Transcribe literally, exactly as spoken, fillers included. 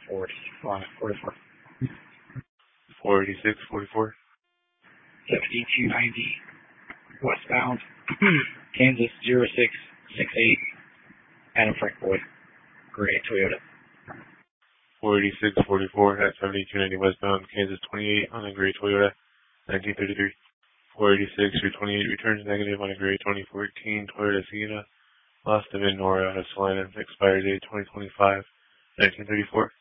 forty-five, forty-four. four eighty-six, forty-four. seventy-two ninety, westbound, Kansas zero six six eight, Adam Frank Boyd, gray Toyota. four eighty-six, forty-four at seventy-two ninety westbound, Kansas twenty-eight on a gray Toyota, nineteen thirty-three. four eighty-six through twenty-eight returns negative on a gray twenty fourteen Toyota Sienna. Lost of in Nora out of Salina, expired date twenty twenty-five, nineteen thirty-four.